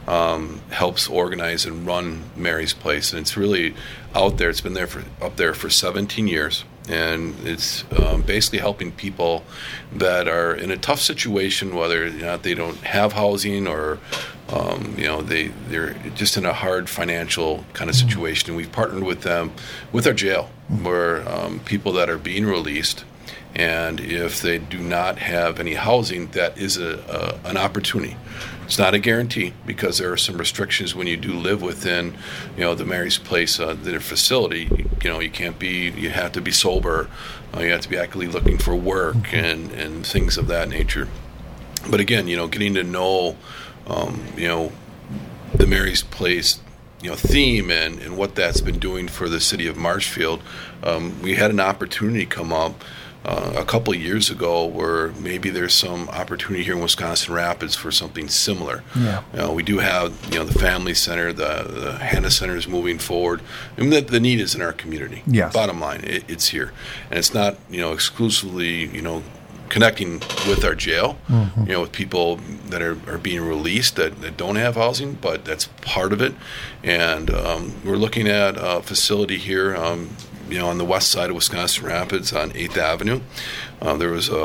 um, helps organize and run Mary's Place. And it's really out there. It's been there for up there for seventeen years. And it's um, basically helping people that are in a tough situation, whether you know, they don't have housing or um, you know they they're just in a hard financial kind of situation. And we've partnered with them with our jail, where um, people that are being released, and if they do not have any housing, that is a, a an opportunity. It's not a guarantee because there are some restrictions when you do live within, you know, the Mary's Place, uh, their facility. You know, you can't be, you have to be sober, uh, you have to be actively looking for work and, and things of that nature. But again, you know, getting to know, um, you know, the Mary's Place, you know, theme and, and what that's been doing for the city of Marshfield, um, we had an opportunity come up Uh, a couple of years ago where maybe there's some opportunity here in Wisconsin Rapids for something similar. Yeah. You know, we do have, you know, the Family Center, the, the Hannah Center is moving forward. I mean, the, the need is in our community. Yes. Bottom line, it, it's here. And it's not, you know, exclusively, you know, connecting with our jail, mm-hmm. you know, with people that are, are being released that, that don't have housing, but that's part of it. And um, we're looking at a facility here, um, you know, on the west side of Wisconsin Rapids on eighth Avenue. Uh, there was a,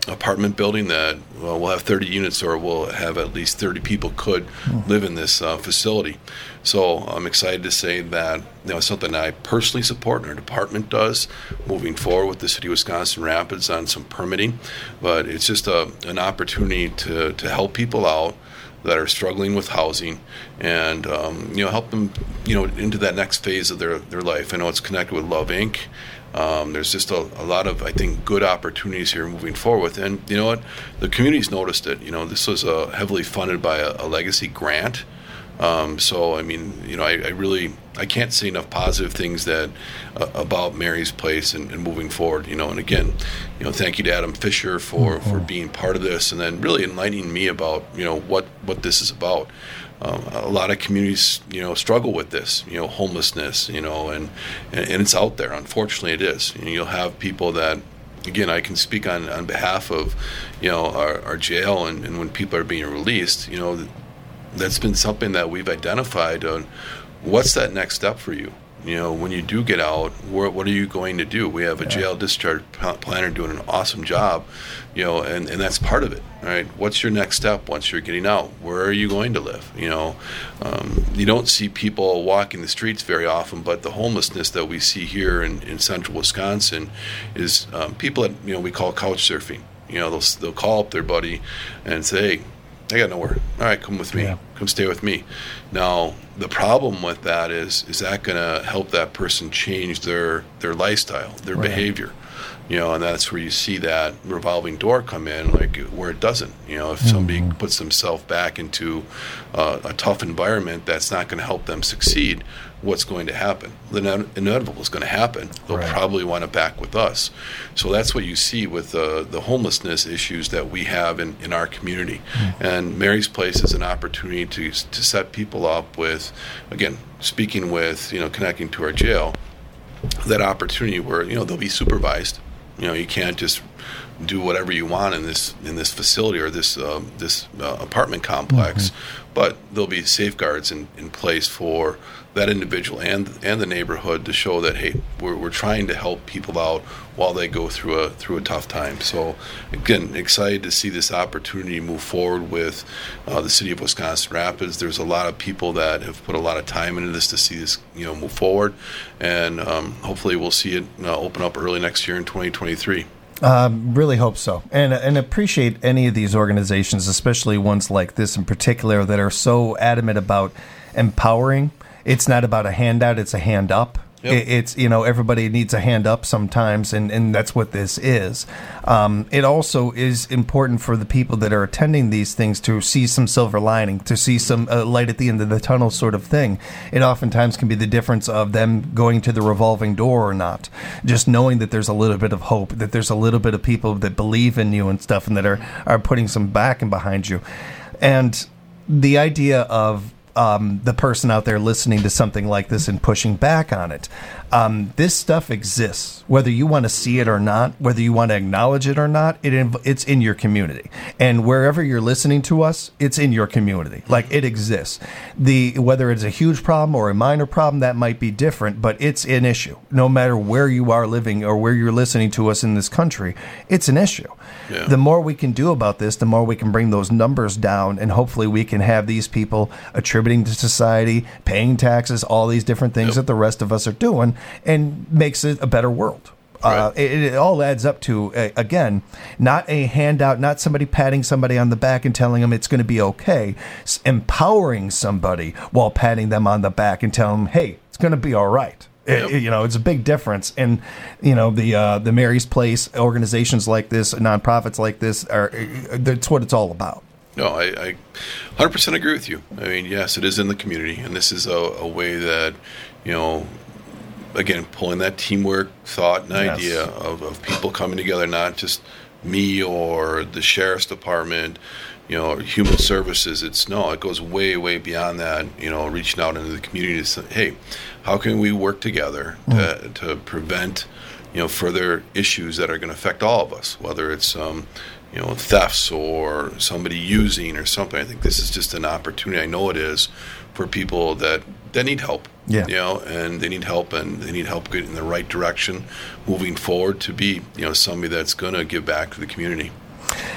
apartment building that well, we'll have thirty units, or we'll have at least thirty people could mm. live in this uh, facility. So I'm excited to say that you know something I personally support and our department does moving forward with the City of Wisconsin Rapids on some permitting. But it's just a, an opportunity to, to help people out that are struggling with housing, and um, you know help them you know into that next phase of their, their life. I know it's connected with Love Incorporated. Um, there's just a, a lot of, I think, good opportunities here moving forward. And you know what? The community's noticed it. You know, this was uh, heavily funded by a, a legacy grant. Um, so, I mean, you know, I, I really, I can't say enough positive things that uh, about Mary's Place and, and moving forward. You know, and again, you know, thank you to Adam Fisher for, mm-hmm. for being part of this, and then really enlightening me about, you know, what, what this is about. Um, a lot of communities, you know, struggle with this, you know, homelessness, you know, and, and it's out there. Unfortunately, it is. And you'll have people that, again, I can speak on, on behalf of, you know, our, our jail, and, and when people are being released, you know, that's been something that we've identified on what's that next step for you. You know, when you do get out, where, what are you going to do? We have a jail discharge planner doing an awesome job, you know, and, and that's part of it, right? What's your next step once you're getting out? Where are you going to live? You know, um, you don't see people walking the streets very often, but the homelessness that we see here in, in central Wisconsin is um, people that, you know, we call couch surfing. You know, they'll, they'll call up their buddy and say, hey, I got nowhere. All right, come with me. Yeah. Come stay with me. Now, the problem with that is, is that going to help that person change their, their lifestyle, their right. behavior? You know, and that's where you see that revolving door come in, like where it doesn't. You know, if mm-hmm. somebody puts themselves back into uh, a tough environment, that's not going to help them succeed. What's going to happen? The inevitable is going to happen. They'll right. probably want to back with us. So that's what you see with uh, the homelessness issues that we have in, in our community. Mm-hmm. And Mary's Place is an opportunity to to set people up with, again, speaking with, you know, connecting to our jail, that opportunity where, you know, they'll be supervised. You know, you can't just do whatever you want in this in this facility or this uh, this uh, apartment complex, mm-hmm. but there'll be safeguards in, in place for that individual and and the neighborhood to show that, hey, we're we're trying to help people out while they go through a through a tough time. So again, excited to see this opportunity move forward with uh, the City of Wisconsin Rapids. There's a lot of people that have put a lot of time into this to see this, you know, move forward, and um, hopefully we'll see it uh, open up early next year in twenty twenty-three. Um, really hope so, and and appreciate any of these organizations, especially ones like this in particular, that are so adamant about empowering. It's not about a handout; it's a hand up. Yep. It, it's, you know, everybody needs a hand up sometimes, and, and that's what this is. Um, it also is important for the people that are attending these things to see some silver lining, to see some uh, light at the end of the tunnel sort of thing. It oftentimes can be the difference of them going to the revolving door or not. Just knowing that there's a little bit of hope, that there's a little bit of people that believe in you and stuff, and that are, are putting some backing behind you. And the idea of Um, the person out there listening to something like this and pushing back on it. Um, this stuff exists, whether you want to see it or not, whether you want to acknowledge it or not. It it's in your community, and wherever you're listening to us, it's in your community. Like, it exists. The whether it's a huge problem or a minor problem, that might be different, but it's an issue. No matter where you are living or where you're listening to us in this country, it's an issue. Yeah. The more we can do about this, the more we can bring those numbers down, and hopefully we can have these people attributing to society, paying taxes, all these different things yep. that the rest of us are doing, and makes it a better world. Right. Uh, it, it all adds up to, uh, again, not a handout, not somebody patting somebody on the back and telling them it's going to be okay, it's empowering somebody while patting them on the back and telling them, hey, it's going to be all right. Yep. It, you know, it's a big difference. And, you know, the uh, the Mary's Place organizations like this, nonprofits like this, are that's what it's all about. No, I, I one hundred percent agree with you. I mean, yes, it is in the community, and this is a, a way that, you know, again, pulling that teamwork thought and yes. idea of, of people coming together, not just me or the sheriff's department, you know, or human services. It's no, it goes way, way beyond that, you know, reaching out into the community to say, hey, how can we work together to, mm. to prevent, you know, further issues that are going to affect all of us, whether it's, um, you know, thefts or somebody using or something. I think this is just an opportunity. I know it is for people that, that need help. Yeah. You know, and they need help, and they need help getting in the right direction moving forward to be, you know, somebody that's going to give back to the community.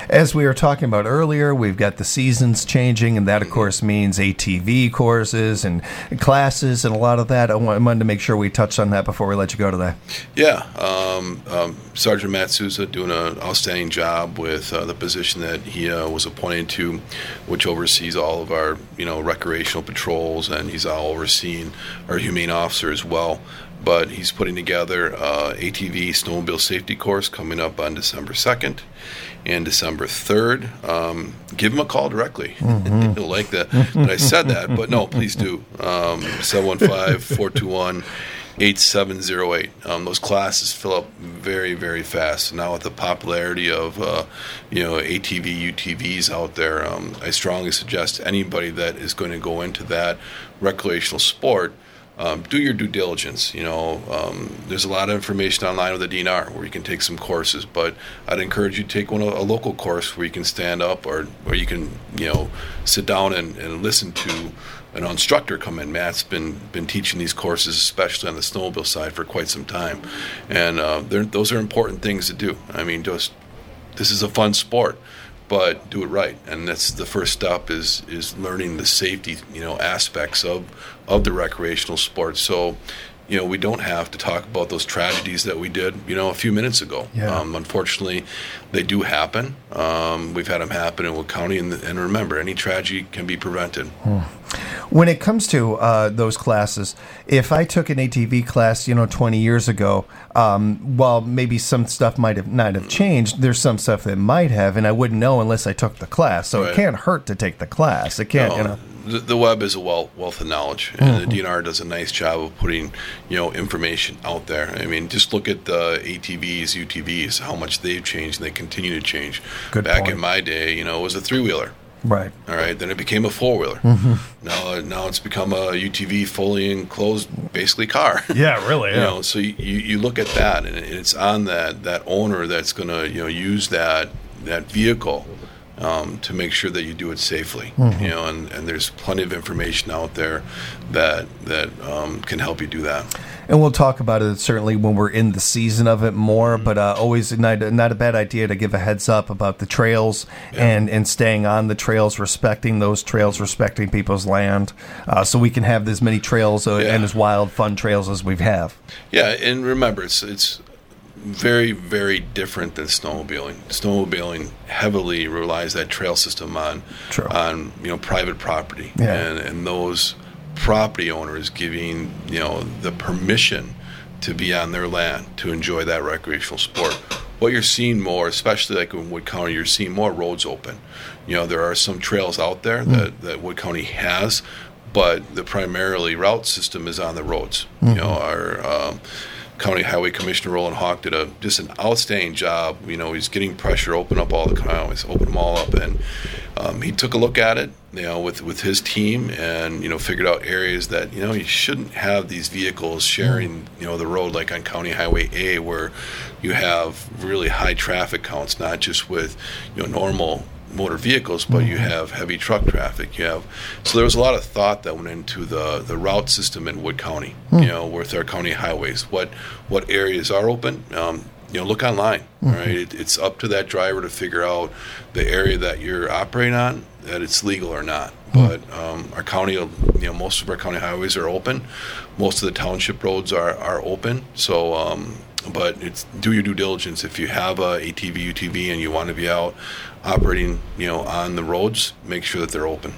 As we were talking about earlier, we've got the seasons changing, and that, of course, means A T V courses and classes and a lot of that. I wanted to make sure we touched on that before we let you go today. Yeah. Um, um, Sergeant Matt Souza doing an outstanding job with uh, the position that he uh, was appointed to, which oversees all of our, you know, recreational patrols, and he's all overseeing our humane officer as well. But he's putting together uh, A T V snowmobile safety course coming up on December second and December third. Um, give him a call directly. Mm-hmm. He'll like that, that I said that, but no, please do. Um, seven one five, four two one, eight seven zero eight. Um, those classes fill up very, very fast. Now with the popularity of uh, you know A T V, U T Vs out there, um, I strongly suggest anybody that is going to go into that recreational sport, Um, do your due diligence. You know, um, there's a lot of information online with the D N R where you can take some courses, but I'd encourage you to take one a local course where you can stand up or where you can, you know, sit down and, and listen to an instructor come in. Matt's been been teaching these courses, especially on the snowmobile side, for quite some time, and uh, those are important things to do. I mean, just this is a fun sport, but do it right, and that's the first step is is learning the safety, you know, aspects of of the recreational sport. So, you know, we don't have to talk about those tragedies that we did, you know, a few minutes ago. Yeah. Um, unfortunately, they do happen. Um, we've had them happen in Wood County, and, and remember, any tragedy can be prevented. Hmm. When it comes to uh, those classes, if I took an A T V class, you know, twenty years ago, um, while maybe some stuff might have not have changed, there's some stuff that might have, and I wouldn't know unless I took the class. So Right. It can't hurt to take the class. It can't, No, you know. The, the web is a wealth, wealth of knowledge, and mm-hmm. the D N R does a nice job of putting, you know, information out there. I mean, just look at the A T Vs, U T Vs, how much they've changed, and they continue to change. Good Back point. in my day, you know, it was a three-wheeler. Right. All right. Then it became a four-wheeler. Mm-hmm. Now, now it's become a U T V, fully enclosed, basically car. Yeah, really. You Yeah. know, so you, you look at that, and it's on that that owner that's going to, you know, use that that vehicle um, to make sure that you do it safely. Mm-hmm. You know, and, and there's plenty of information out there that that um, can help you do that. And we'll talk about it certainly when we're in the season of it more, but uh, always not, not a bad idea to give a heads up about the trails yeah. and, and staying on the trails, respecting those trails, respecting people's land, uh, so we can have as many trails uh, yeah. and as wild, fun trails as we have. Yeah, and remember, it's it's very, very different than snowmobiling. Snowmobiling heavily relies that trail system on, True. on you know, private property, yeah. and, and those property owners giving, you know, the permission to be on their land to enjoy that recreational sport. What you're seeing more, especially like in Wood County, you're seeing more roads open. You know, there are some trails out there mm. that, that Wood County has, but the primarily route system is on the roads. Mm-hmm. You know, our um, County Highway Commissioner Roland Hawk did a just an outstanding job. You know, he's getting pressure, open up all the highways, open them all up, and um, he took a look at it, you know, with with his team, and you know, figured out areas that you know you shouldn't have these vehicles sharing, you know, the road like on County Highway A, where you have really high traffic counts, not just with you know normal motor vehicles, but you have heavy truck traffic. You have so there was a lot of thought that went into the the route system in Wood County. You know, with our county highways, what what areas are open. Um, you know, look online. Mm-hmm. Right, it, it's up to that driver to figure out the area that you're operating on, that it's legal or not. Mm-hmm. But um, our county, you know, most of our county highways are open. Most of the township roads are are open. So. Um, But it's do your due diligence. If you have a A T V, U T V, and you want to be out operating, you know, on the roads, make sure that they're open.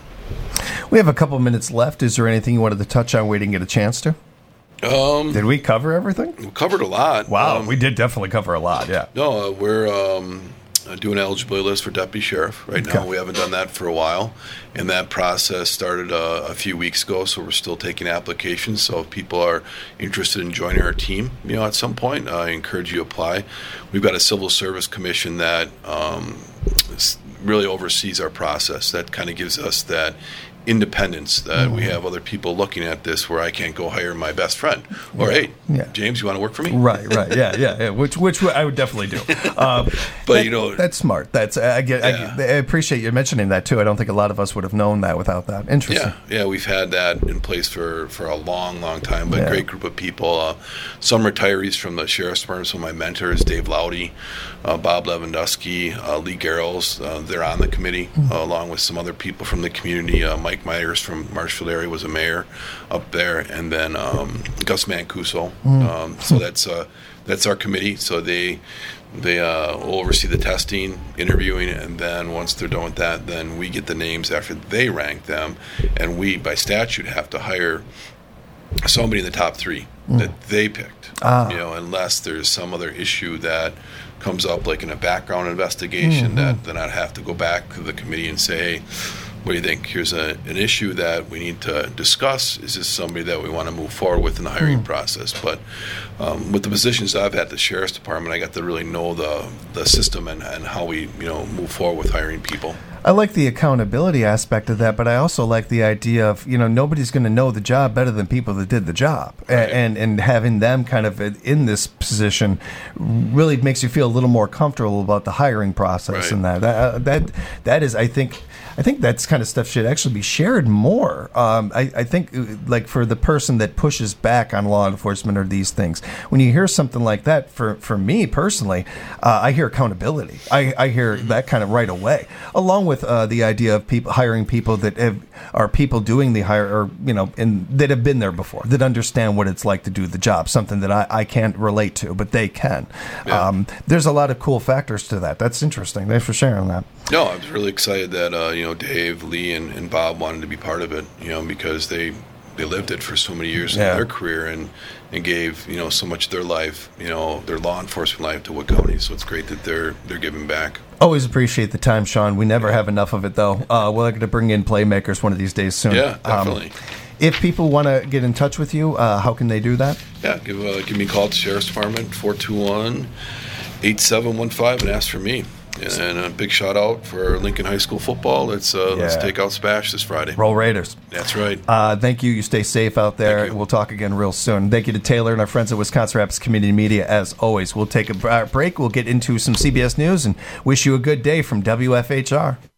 We have a couple minutes left. Is there anything you wanted to touch on we didn't get a chance to? Um, did we cover everything? We covered a lot. Wow, um, we did definitely cover a lot, yeah. No, uh, we're um, doing an eligibility list for deputy sheriff right now. Okay. We haven't done that for a while, and that process started uh, a few weeks ago, so we're still taking applications. So if people are interested in joining our team, you know, at some point, I encourage you to apply. We've got a civil service commission that um, really oversees our process. That kind of gives us that independence, that Mm-hmm. we have other people looking at this where I can't go hire my best friend. Or, Yeah. hey, Yeah. James, you want to work for me? Right, right, yeah, yeah, yeah. Which, which I would definitely do. Um, But, that- you know- that's smart. That's I get. I, Yeah. I appreciate you mentioning that too. I don't think a lot of us would have known that without that. Interesting. Yeah, yeah, we've had that in place for, for a long, long time. But Yeah. great group of people. Uh, some retirees from the sheriff's department. Some of my mentors, Dave Laudy, uh, Bob Lewandowski, uh, Lee Garrels. Uh, they're on the committee, Mm-hmm. uh, along with some other people from the community. Uh, Mike Myers from Marshfield area was a mayor up there, and then um, Gus Mancuso. Mm-hmm. Um, so that's uh, that's our committee. So they. They uh, will oversee the testing, interviewing, and then once they're done with that, then we get the names after they rank them, and we, by statute, have to hire somebody in the top three that they picked. Ah. You know, unless there's some other issue that comes up, like in a background investigation, that then I'd have to go back to the committee and say, hey, what do you think? Here's a, an issue that we need to discuss. Is this somebody that we want to move forward with in the hiring process? But um, with the positions I've had at the sheriff's department, I got to really know the the system and, and how we you know move forward with hiring people. I like the accountability aspect of that, but I also like the idea of, you know, nobody's going to know the job better than people that did the job. A- Right. And and having them kind of in this position really makes you feel a little more comfortable about the hiring process. Right. And that. That, that that is, I think, I think that's kind of stuff should actually be shared more. Um, I, I think, uh, like, for the person that pushes back on law enforcement or these things, when you hear something like that, for, for me personally, uh, I hear accountability. I, I hear that kind of right away, along with uh, the idea of people hiring people that have, are people doing the hire, or, you know, and that have been there before, that understand what it's like to do the job, something that I, I can't relate to, but they can. Yeah. Um, there's a lot of cool factors to that. That's interesting. Thanks for sharing that. No, I was really excited that uh, you know Dave, Lee, and, and Bob wanted to be part of it. You know, because they they lived it for so many years Yeah. in their career and and gave you know so much of their life, you know, their law enforcement life to Wood County. So it's great that they're they're giving back. Always appreciate the time, Sean. We never have enough of it, though. Uh, we're going to bring in playmakers one of these days soon. Yeah, definitely. Um, if people want to get in touch with you, uh, how can they do that? Yeah, give uh, give me a call at the Sheriff's Department, four two one, eight seven one five, and ask for me. And a big shout out for Lincoln High School football. Let's uh, let's Yeah. take out Spash this Friday. Roll Raiders. That's right. Uh, thank you. You stay safe out there. Thank you. We'll talk again real soon. Thank you to Taylor and our friends at Wisconsin Rapids Community Media, as always. We'll take a break. We'll get into some C B S News and wish you a good day from W F H R.